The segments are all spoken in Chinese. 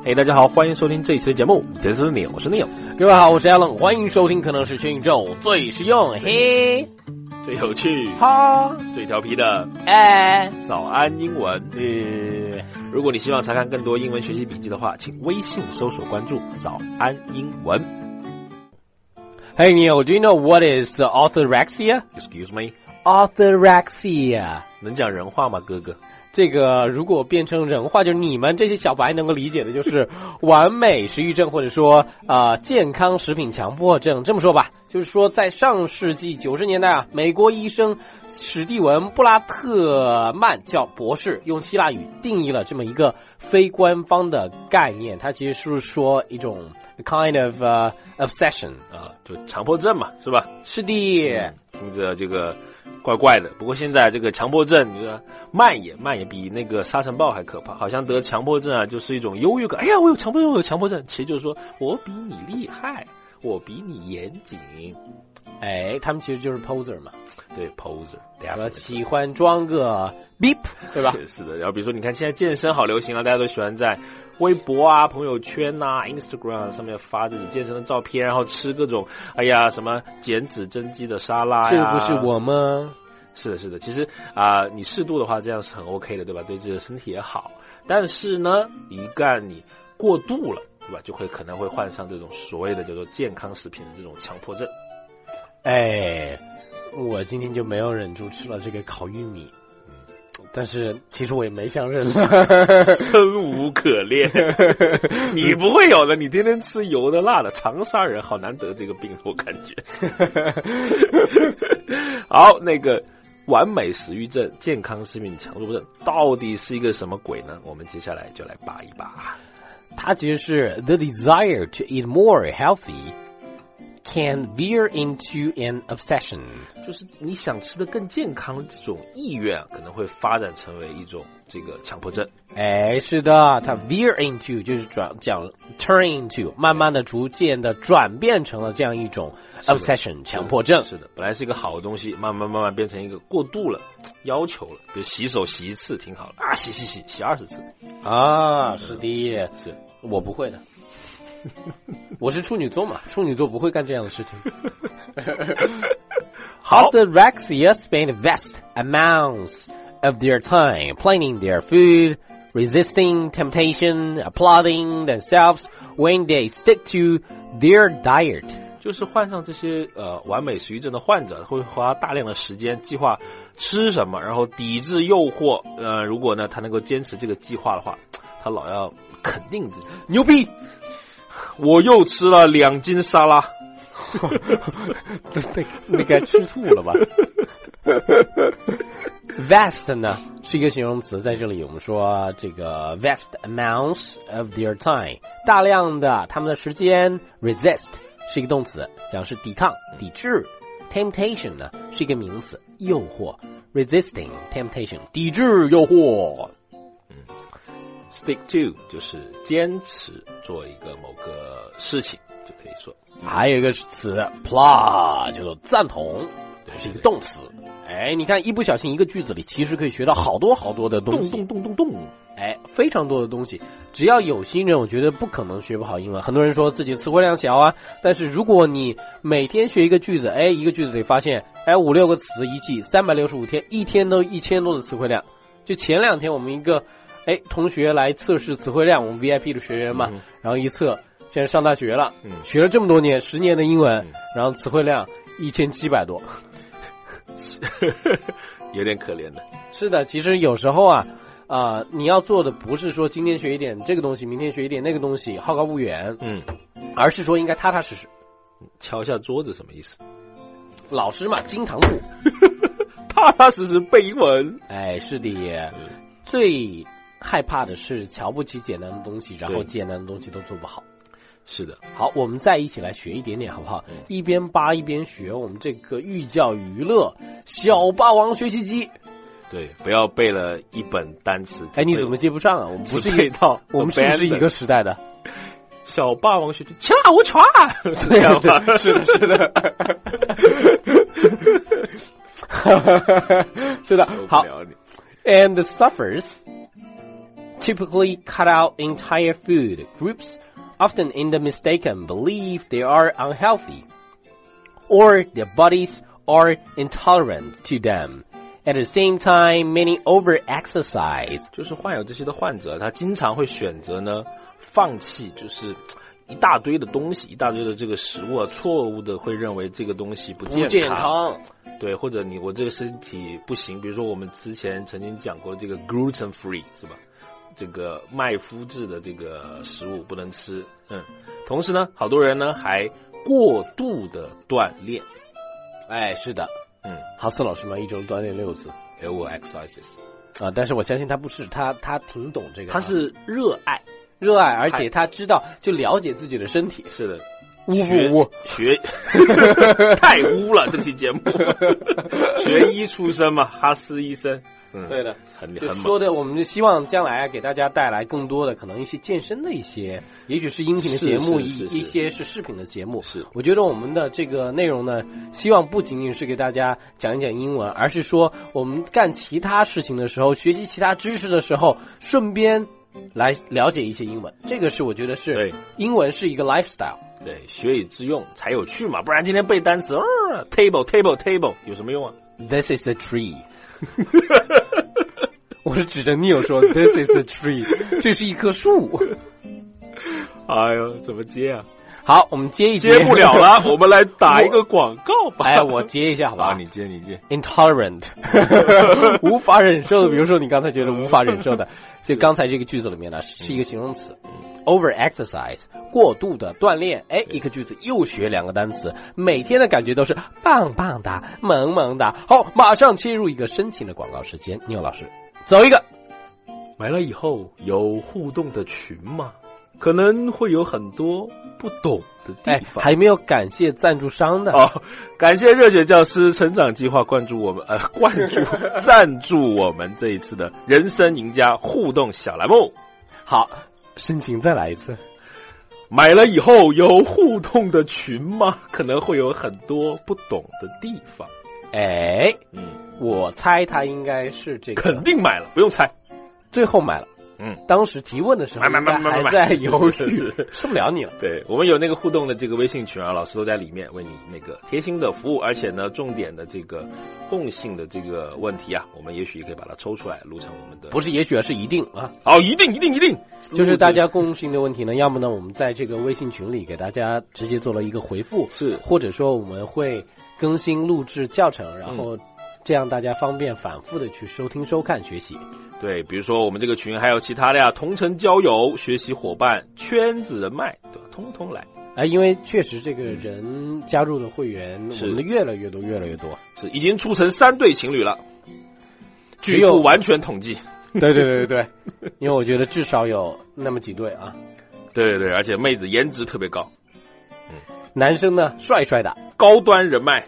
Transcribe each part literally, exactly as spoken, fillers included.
嘿、hey, 大家好，欢迎收听这一期的节目，这是 Neil， 我是 Neil。 各位好，我是 Alan， 欢迎收听可能是全宇宙最实用、嘿、 最有趣、 哈、 最调皮的哎早安英文。呃，如果你希望查看更多英文学习笔记的话，请微信搜索关注早安英文。 Hey Neil, do you know what is orthorexia? Excuse me? Orthorexia. 能讲人话吗，哥哥？ 这个如果变成人话，就是你们这些小白能够理解的，就是完美食欲症，或者说呃健康食品强迫症。这么说吧，就是说在上世纪九十年代啊，美国医生史蒂文·布拉特曼叫博士，用希腊语定义了这么一个非官方的概念。它其实是说一种 kind of、uh, obsession 啊，就强迫症嘛，是吧？ 是的， 嗯、听着这个怪怪的。不过现在这个强迫症，你说蔓延蔓延比那个沙尘暴还可怕，好像得强迫症啊，就是一种优越感。哎呀，我有强迫症，我有强迫症，其实就是说我比你厉害，我比你严谨。 哎，他们其实就是 poser 嘛。 对 poser， 喜欢装个 beep， 对吧？ 是的。然后比如说，你看现在健身好流行啊，大家都喜欢在微博啊、朋友圈啊、Instagram 上面发自己健身的照片，然后吃各种哎呀什么减脂增肌的沙拉呀。 这不是我吗？ 是的，是的。其实啊、呃，你适度的话，这样是很 OK 的，对吧？对自己的身体也好。但是呢，一旦你过度了，对吧？就会可能会患上这种所谓的叫做健康食品的这种强迫症。 哎，我今天就没有忍住吃了这个烤玉米，嗯，但是其实我也没想忍了， 生无可恋。你不会有的，你天天吃油的辣的，长沙人好难得这个病，我感觉。好，那个完美食欲症、健康食品强迫症到底是一个什么鬼呢？我们接下来就来扒一扒。 它其实是 the desire to eat more healthy。Can veer into an obsession， 就是你想吃的更健康的这种意愿啊，可能会发展成为一种这个强迫症。 哎，是的，它 veer into 就是转讲 turn into， 慢慢的、逐渐的转变成了这样一种 obsession 强迫症。 是的，本来是一个好的东西，慢慢慢慢变成一个过度了，要求了。比如洗手洗一次挺好了啊，洗洗洗洗二十次啊，是的， 是我不会的。我是处女座嘛，处女座不会干这样的事情。 好 ，Orthorexia spend vast amounts of their time planning their food, resisting temptation, applauding themselves when they stick to their diet. 就是患上这些呃完美食欲症的患者，会花大量的时间计划吃什么，然后抵制诱惑。呃，如果呢他能够坚持这个计划的话，他老要肯定自己， 牛逼。 我又吃了两斤沙拉， 被那该吃吐了吧？Vast 呢是一个形容词，在这里我们说这个 vast amounts of their time， 大量的他们的时间。resist 是一个动词，讲是抵抗、抵制。temptation 呢是一个名词，诱惑。resisting temptation， 抵制诱惑。 Stick to 就是坚持做一个某个事情，就可以说。 还有一个词 applaud 叫做赞同，是一个动词。哎，你看一不小心一个句子里其实可以学到好多好多的东西， 动动动动动， 哎，非常多的东西。只要有心人，我觉得不可能学不好英文。很多人说自己词汇量小啊，但是如果你每天学一个句子，哎，一个句子里发现哎五六个词一记，三百六十五天，一天都一千多的词汇量。就前两天我们一个哎，同学来测试词汇量，我们 V I P 的学员嘛，嗯、然后一测，现在上大学了，嗯、学了这么多年，十年的英文，嗯、然后词汇量一千七百多， 有点可怜的。 是的，其实有时候啊，啊、呃，你要做的不是说今天学一点这个东西，明天学一点那个东西，好高骛远，嗯，而是说应该踏踏实实。 敲下桌子什么意思？ 老师嘛，金堂木， 踏踏实实背英文。 哎，是的，嗯、最害怕的是瞧不起简单的东西，然后简单的东西都做不好。 是的， 好，我们再一起来学一点点，好不好？嗯、一边扒一边学，我们这个寓教于乐小霸王学习机。 对，不要背了一本单词。 哎，你怎么接不上啊？我们不是一套， 我们是不是一个时代的？ 小霸王学习，其他我全。这样吧？ 是的，是的，是的。好 ，and suffers typically cut out entire food groups, often in the mistaken belief they are unhealthy, or their bodies are intolerant to them. At the same time, many over-exercise. 就是患有这些的患者，他经常会选择呢放弃，就是一大堆的东西，一大堆的这个食物啊，错误的会认为这个东西不健康。 不健康。 对，或者你我这个身体不行，比如说我们之前曾经讲过这个 gluten free 是吧？这个麦麸质的这个食物不能吃。嗯，同时呢，好多人呢还过度的锻炼。 哎，是的。嗯，哈斯老师嘛，一周锻炼六次 ，L exercises 啊，但是我相信他不是，他他挺懂这个， 他是热爱， 热爱，而且他知道就了解自己的身体。 是的， 污不污？ 学太污了，这期节目，学医出身嘛，哈斯医生。嗯， 对的， 很就说的，我们就希望将来给大家带来更多的可能一些健身的一些，也许是音频的节目， 是是是是一些是视频的节目。 是， 我觉得我们的这个内容呢，希望不仅仅是给大家讲一讲英文，而是说我们干其他事情的时候，学习其他知识的时候，顺便来了解一些英文。这个是我觉得是， 对， 英文是一个 lifestyle。 对，学以致用才有趣嘛，不然天天背单词，呃、table table table 有什么用啊 ？This is a tree 。我是指着 Neil 说 ，This is a tree， 这是一棵树。 哎呦，怎么接啊？ 好，我们接一接， 接不了了，我们来打一个广告吧。 哎，我接一下，好吧？ 啊，你接，你接。 Intolerant， 无法忍受的，比如说你刚才觉得无法忍受的，所以刚才这个句子里面呢是一个形容词。Over exercise， 过度的锻炼。哎，一个句子又学两个单词，每天的感觉都是棒棒的、萌萌的。好，马上切入一个深情的广告时间。Neil老师，走一个。 买了以后有互动的群吗？可能会有很多不懂的地方。 哎，还没有感谢赞助商的哦，感谢热血教师成长计划关注我们呃关注赞助我们这一次的人生赢家互动小栏目。 好，深情再来一次。 买了以后有互动的群吗？可能会有很多不懂的地方。 哎， 嗯， 我猜他应该是这个， 肯定买了，不用猜， 最后买了。 嗯， 当时提问的时候买买买买还在犹豫， 是受不了你了。 对，我们有那个互动的这个微信群啊，老师都在里面为你那个贴心的服务，而且呢，重点的这个共性的这个问题啊，我们也许也可以把它抽出来录成我们的。 不是也许，而是一定啊！ 哦，一定一定一定， 就是大家共性的问题呢，要么呢，我们在这个微信群里给大家直接做了一个回复， 是， 或者说我们会更新录制教程，然后这样大家方便反复的去收听、收看、学习。 对，比如说我们这个群还有其他的呀，同城交友、学习伙伴、圈子人脉，对吧？通通来。 哎，因为确实这个人加入的会员，我们的越来越多，越来越多， 是已经促成三对情侣了。据不完全统计。 对对对对对，因为我觉得至少有那么几对啊。 对对对，而且妹子颜值特别高。 嗯，男生呢帅帅的， 高端人脉。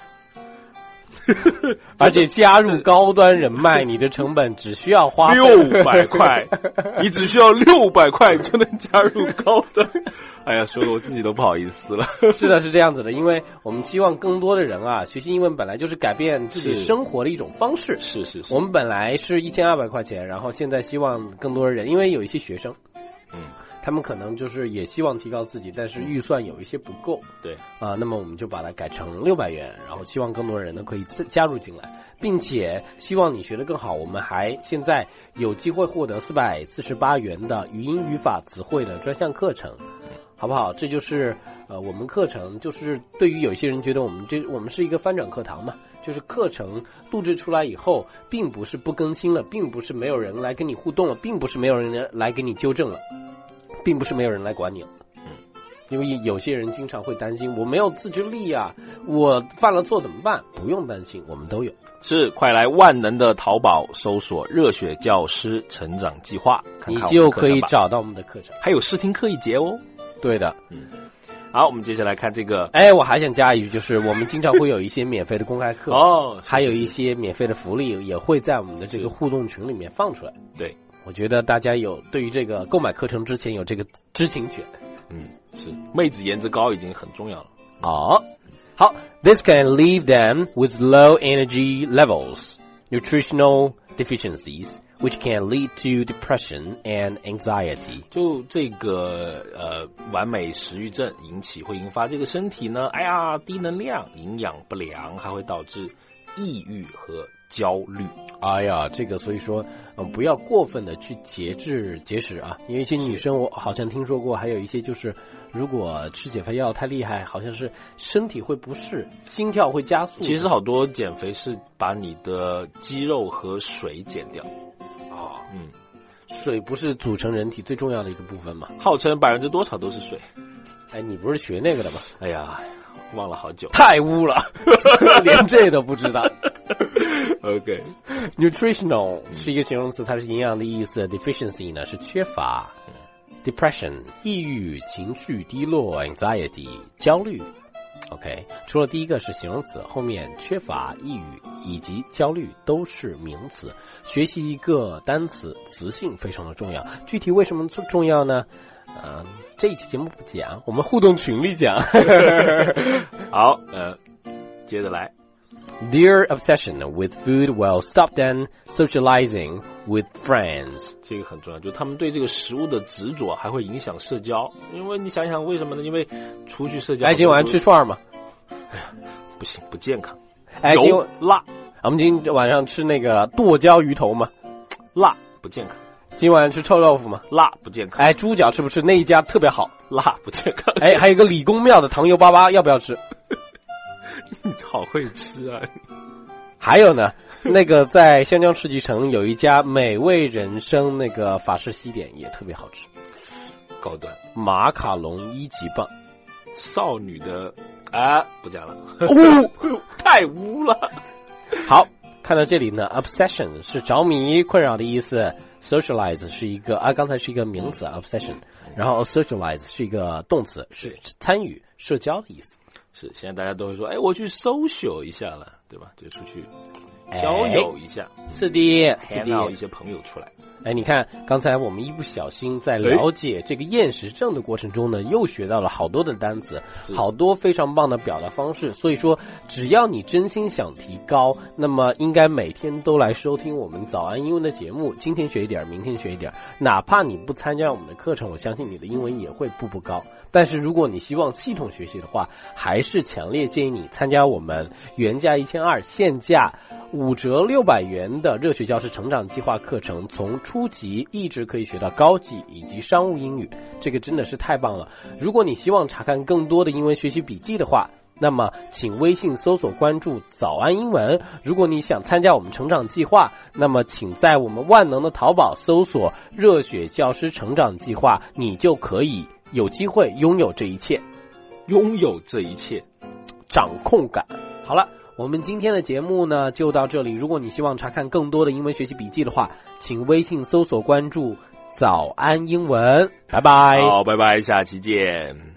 而且加入高端人脉，你的成本只需要花六百块，你只需要六百块就能加入高端。哎呀，说的我自己都不好意思了。 是的，是这样子的，因为我们希望更多的人啊，学习英文本来就是改变自己生活的一种方式。 是是 是, 是。 我们本来是一千二百块钱，然后现在希望更多的人，因为有一些学生， 嗯。 他们可能就是也希望提高自己，但是预算有一些不够。 对啊、呃，那么我们就把它改成六百元，然后希望更多人呢可以加入进来，并且希望你学得更好。我们还现在有机会获得四百四十八元的语音语法词汇的专项课程，好不好？这就是呃我们课程，就是对于有些人觉得我们这我们是一个翻转课堂嘛。就是课程录制出来以后，并不是不更新了，并不是没有人来跟你互动了，并不是没有人来给你纠正了。并不是没有人来管你了，嗯，因为有些人经常会担心，我没有自制力啊，我犯了错怎么办？不用担心，我们都有。 是，快来万能的淘宝搜索“热血教师成长计划”，看看你就可以找到我们的课程， 还有试听课一节哦。 对的， 嗯。好，我们接下来看这个。 哎，我还想加一句，就是我们经常会有一些免费的公开课哦， 还有一些免费的福利也会在我们的这个互动群里面放出来。 对。 我觉得大家有对于这个购买课程之前有这个知情权。 嗯，是，妹子颜值高已经很重要了。 哦，好 ，This can leave them with low energy levels, nutritional deficiencies, which can lead to depression and anxiety. 就这个呃完美食欲症引起会引发这个身体呢，哎呀低能量、营养不良，还会导致抑郁和焦虑。 哎呀，这个所以说，嗯，不要过分的去节制节食啊，因为一些女生我好像听说过，还有一些就是如果吃减肥药太厉害，好像是身体会不适，心跳会加速。 其实好多减肥是把你的肌肉和水减掉。 啊、哦， 嗯， 水不是组成人体最重要的一个部分吗？ 号称百分之多少都是水。 哎，你不是学那个的吗？ 哎呀，忘了好久， 太污了，连这都不知道。 OK， nutritional 是一个形容词，它是营养的意思。deficiency 呢是缺乏。depression 抑郁、情绪低落 ，anxiety 焦虑。OK， 除了第一个是形容词，后面缺乏、抑郁以及焦虑都是名词。学习一个单词，词性非常的重要。具体为什么重要呢？呃，这一期节目不讲，我们互动群里讲。 好，呃，接着来。 Their obsession with food will stop them socializing with friends. 这个很重要，就是他们对这个食物的执着还会影响社交。因为你想想为什么呢？因为出去社交， 哎，今晚吃串吗？ 哎呀，不行，不健康。 哎，今晚辣， 我们今天晚上吃那个剁椒鱼头吗？ 辣，不健康。 今晚吃臭豆腐吗？ 辣，不健康。 哎，猪脚吃不吃？那一家特别好。 辣，不健康。 哎，还有一个理工庙的糖油粑粑，要不要吃？ 你好会吃啊！ 还有呢，那个在香江世纪城有一家美味人生那个法式西点也特别好吃， 高端马卡龙一级棒， 少女的啊，不讲了， 哦， 太污了。 好，看到这里呢 ，obsession 是着迷、困扰的意思 ，socialize 是一个啊，刚才是一个名词 obsession， 然后 socialize 是一个动词，是参与、社交的意思。 是，现在大家都会说，哎，我去 social 一下了，对吧？就出去交友一下， 哎、是的，是的， 一些朋友出来。 哎，你看，刚才我们一不小心在了解这个厌食症的过程中呢，又学到了好多的单词，好多非常棒的表达方式。所以说，只要你真心想提高，那么应该每天都来收听我们早安英文的节目。今天学一点，明天学一点，哪怕你不参加我们的课程，我相信你的英文也会步步高。但是如果你希望系统学习的话，还是强烈建议你参加我们原价一千二，现价五折六百元的热血教师成长计划课程，从初级一直可以学到高级以及商务英语，这个真的是太棒了。如果你希望查看更多的英文学习笔记的话，那么请微信搜索关注早安英文。如果你想参加我们成长计划，那么请在我们万能的淘宝搜索热血教师成长计划，你就可以有机会拥有这一切， 拥有这一切， 掌控感。好了，我们今天的节目呢就到这里。如果你希望查看更多的英文学习笔记的话，请微信搜索关注早安英文。拜拜。 好，拜拜，下期见。